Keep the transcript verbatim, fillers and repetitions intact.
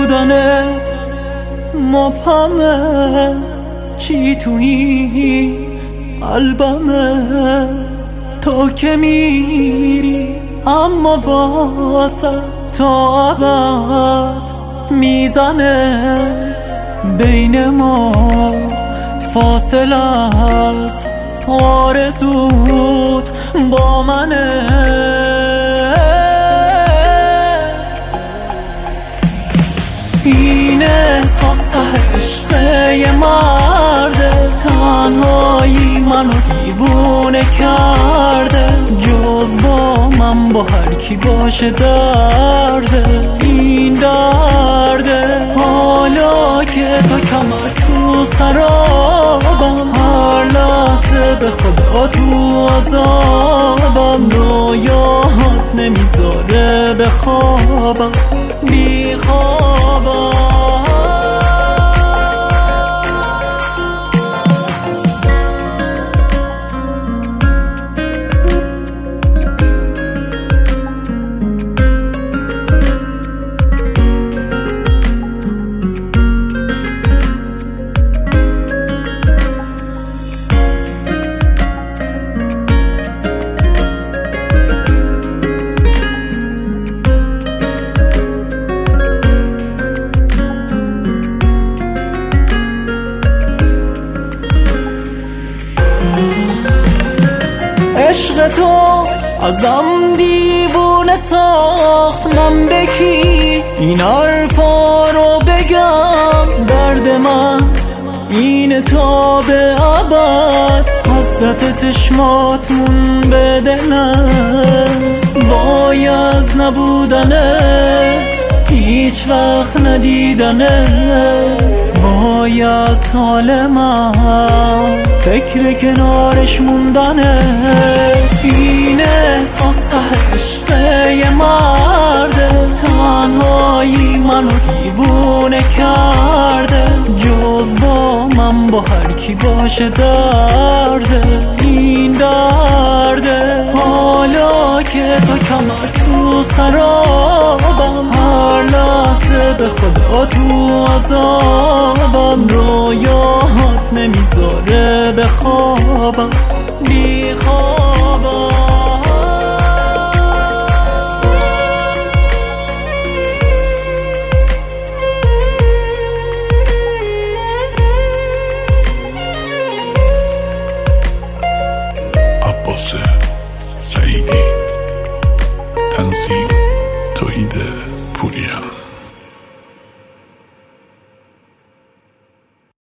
نبودنت مبهمه، چی توی قلبمه. تو که میری اما واسه تا ابد میزنه بین ما فاصله است، آرزوت با منه. این احساس ته عشق یه مرده، تنهایی منو دیوونه کرده. جز با من با هر کی باشه درده، این درده. حالا که تا کمر تو سرابم، هر لحظه به خدا تو عذابم. رویات نمیذاره بخوابم، بی خوابم. عشق تو ازم دیوونه ساخت، من به کی این حرفا رو بگم؟ درد من اینه تا به ابد، حسرت چشمات مون به دلم. وای از نبودنه، هیچ وقت ندیدنه. وای از حال من، فکر کنارش موندنه. این احساس ته عشق یه مرده، تنهایی منو دیوونه کرده. جز با من با هر کی باشه درده، این درده. حالا که تا کمر تو سرابم، هر لحظه به خدا تو عذابم. رویات نمیذاره بخوابم، بی خواب.